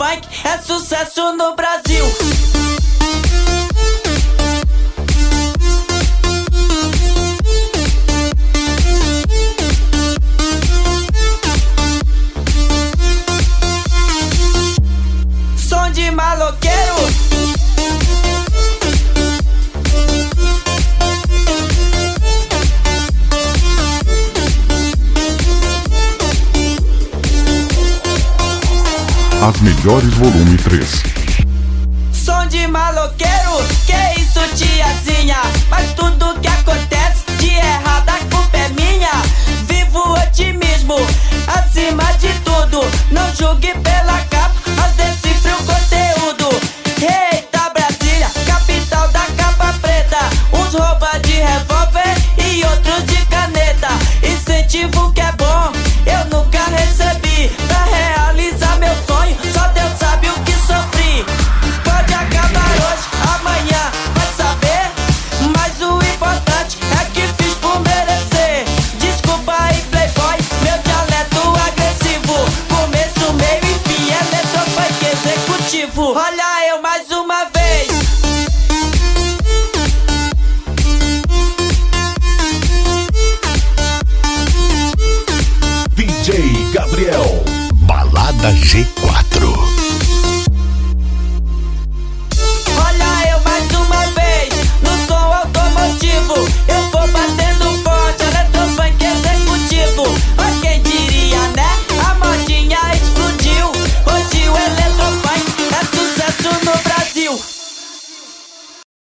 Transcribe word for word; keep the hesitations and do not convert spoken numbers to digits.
funk é sucesso no Brasil. Som de maloqueiro. As melhores volume três. Som de maloqueiro, que isso tiazinha? Mas tudo que acontece de errado a culpa é minha. Vivo otimismo, acima de tudo. Não julgue pela capa, mas decifre o conteúdo. Eita Brasília, capital da capa preta. Uns rouba de revólver e outros de caneta. Incentivo que é bom, eu nunca recebi. Pra realizar meu sonho, só Deus sabe o que sofri. Pode acabar hoje, amanhã vai saber. Mas o importante é que fiz por merecer. Desculpa aí playboy, meu dialeto agressivo. Começo, meio e fim, eletropunk executivo. Olha eu mais uma vez. D J Gabriel, Balada G.